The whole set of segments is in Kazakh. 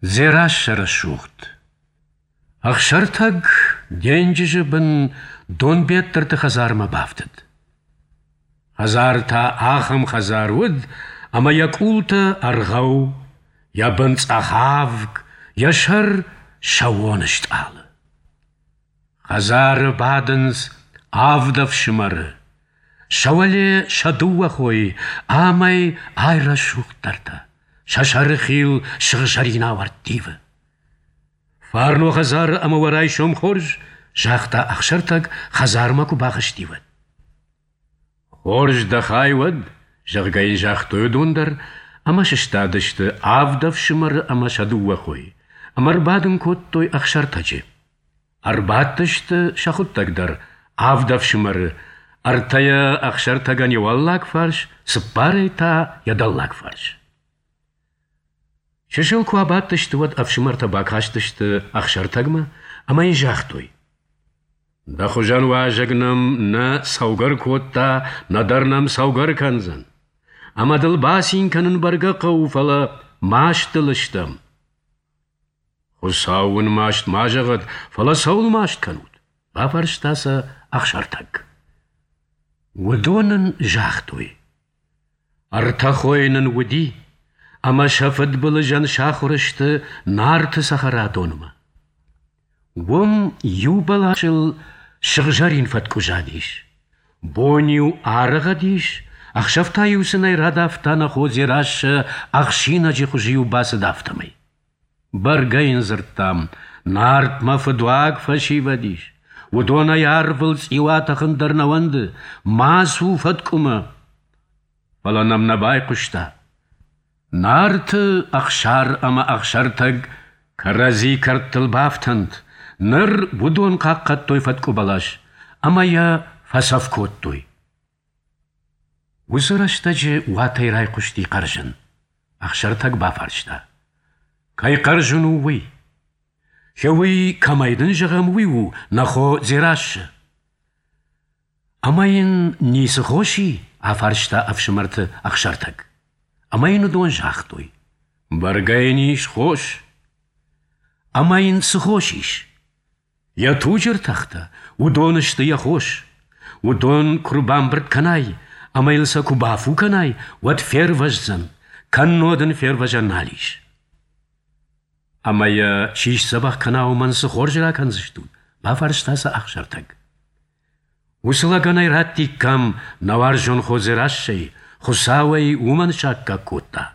Зерашшара шухт. Ахшартаг денджижі бін дон беттірті хазарма бафтыд. Хазарта ахым хазар уд, ама як улта арғау, я бінц ахавг, яшар шауонышт алы. Хазары бадынс авдав шымары. Шавале шадуа хой, амай айра шухтарта. Шашары хил шығышарина варттивы. Фарно хазар амаварай шом хорж, жақта ақшартаг хазармаку бағыштивы. Хорж да хайвад, жағгайын жақты өдондар, ама шыштадышты авдав шымары ама шадуа хой. Амарбадын коттой ақшартачы. Арбаттышты шахуттагдар авдав шымары, артая ақшартаган еваллак фарш, сыппарай та ядаллак фарш. Шешел куабаттышты вот авшымарта бакаштышты ақшартагма, амай жахтой. Да хужан важагнам на саугар котта, надарнам саугар канзан. Амадыл басин канын барга қауфала маштылыштам. Хусауын машт мажағат, фала саул машт канут. Бафарштаса ақшартаг. Удонын жахтой. Артахойнын уди, ама шафыд былы жан шахурышты нарты сахара доныма. Вом юбалашыл шығжарин фаткужа диш. Боню арыға диш, ақшафтаюсынай радафтана хозирашы ақшина жихужию басы дафтамай. Баргайын зырттам, нарт мафыдуак фашива диш. Удона ярвылц иуатахын дарнаванды, масу фаткума. Фаланам набай кушта. Нарты ақшар ама ақшартаг карази карттыл бафтанд. Ныр будон қаққат той фатку балаш, ама я фасав кот той. Усыраштажы уатай рай кушти қаржын. Ақшартаг бафаршта. Кай қаржын уй. Хеуй камайдын жағам уйу, нахо зирашы. Амайын несі хоши, афаршта афшымарты ақшартаг. Амайын удон жахтой. Баргайын иш хош. Амайын сыхош иш. Я тужыр тахта, удонышты я хош. Удон курбан бірт канай, амайлса кубафу канай, ват ферважзан, каннодын ферважан налиш. Амая шиш сабах канауман сыхоржыра канзыштун, бафарштаса ақшартаг. Усылаганай раттик кам навар жон хозырашшай, хусавай уман шакка котта.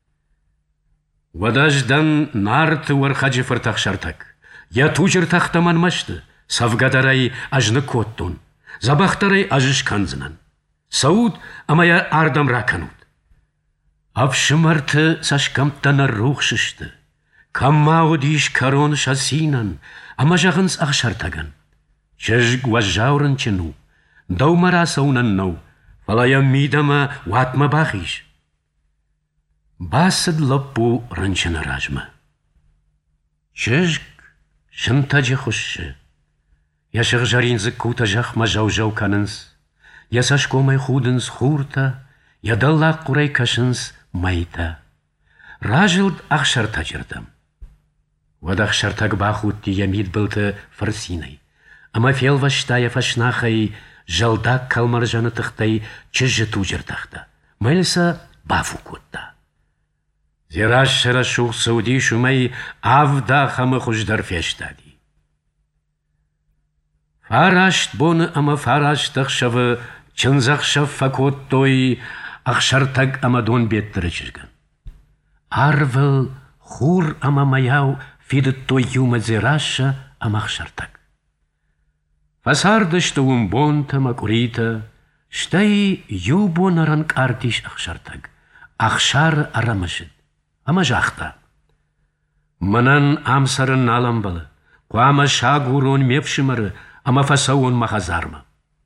Вадаждан нарты вархаджи фартах шартак. Я тужыр тахтаман машты, савгадарай ажны коттун, забахтарай ажыш канзынан. Сауд амая ардам раканут. Авшымарты сашкамтана рухшышты. Каммау диш карон шасинан, ама жағынс ақшартаган. Жыжг важжаурын чыну, даумара саунан нау, фалая мидама ватма бахиш. Басыд лаппу ранчына ражма. Жыжг шынтажы хушшы. Яшық жаринзы кута жақма жау-жау канынс. Ясаш комай худынс хурта, ядаллақ құрай кашынс майта. Ражылд ақшарта жырдам. Вадақ шартаг бахутти ямид былты фарсинай. Ама фелваштая фашнахай жалдак калмаржаны тықтай чыжы тужыртақта. Майлса бафу котта. Зирашшыра шух сауди шумай авда хамы хуждар фештади. Фарашт боны ама фараштық шавы чынзақ шав факот той ақшартаг ама дон беттірі жүргін. Арвыл хур ама маяу фидыт той юма зирашша ама ақшартаг. Фасардышты умбонта макурита, штай юбона ранг артиш ақшартаг. Ақшар арамышыд. Ама жақта. Манан амсарын наламбалы, қуама шагурон мепшімары, ама фасауын махазарма.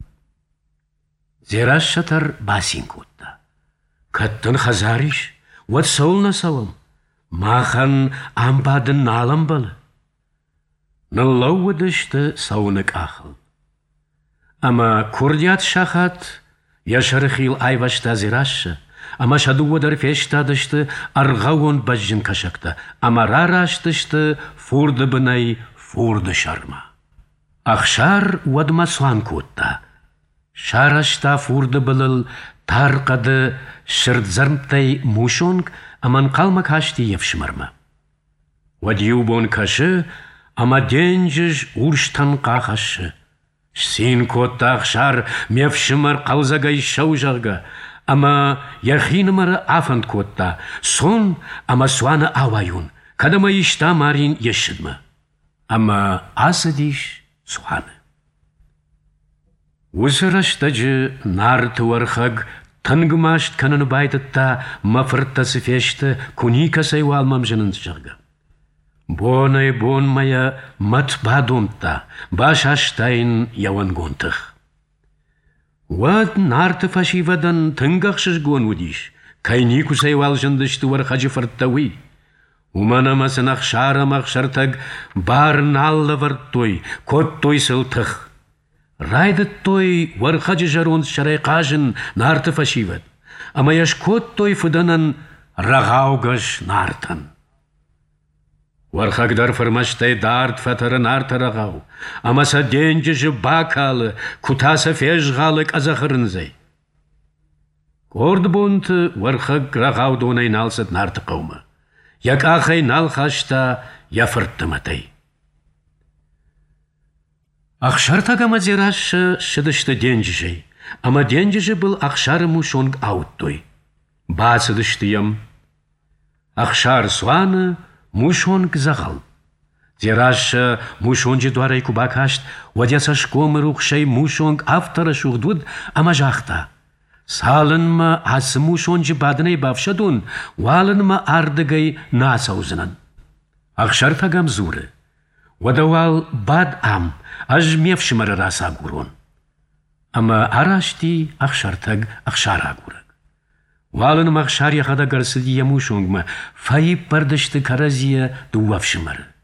Зираш шатар басин котта. Каттын хазариш, ват саулна савам. Махан амбадын наламбалы. Налауыдышты сауынық ақыл. Ама курдят шахат, яшарыхил айвашта зирашшы, Ама шадуадар фештадышты, арғауын бәжжін кашақты. Амарар аштышты, фурды бынай, фурды шарма. Ақшар уадыма суан көтті. Шарашта фурды былыл, тарқады, шырдзармтай мушонг, аман қалма кашти евшымарма. Вадиу бон кашы, ама денжіж урштан қақашы. Сен көтті ақшар, мевшымар қалзагай шау жарға. Ама яхинымары афанд көтті. Сон, ама суаны аваюн. Кадама ишта марин ешідмі. Ама асы дейш суаны. Усыраштажы нарты вархаг тангымашт каныны байдытта мафырттасы фешті куника сайу алмам жынын жырға. Бонай бонмая матба домта, баш аштайын яван гонтых. Вад нарты фашивадан тынгақшыш гон удиш, кайнику сайу алжындышты вархажы фырттауи. Уманамасын ақшарам ақшартаг барын алла варт-той, кот-той сылтых. Райдыт той вархажы жарон шарай қажын нарты фашивад, ама яш кот-той фыданан рағаугаш нартан. Вархагдар фармаштай дарт фатары нарты рағау, амаса денжі бакалы, кутаса фежғалы қазақырынзай. Корды бонты вархаг рағау донай налсат нарты қаумы. Як ахай нал хашта яфырттыматай. Ақшартага мазирашы шыдышты денжі, ама денжі был ақшары мушонг ауттой. Басыдышты ям. Ақшар суаны мушонг зағал. Зирашы мушонжы дуарай кубакашт, вадяса шкомы рухшай мушонг автора шухдуд, ама жақта. Салынма асы мушонжы бадынай бавшадун, валынма ардыгай насаузынан. Ақшартагам зуры. Вадавал бад ам, аж мевшимары раса гурон. Ама арашти ақшартаг ақшара гураг. Валыным ақшар яхада гарсыдия мушонгма, файып бардышты каразия дуавшимары.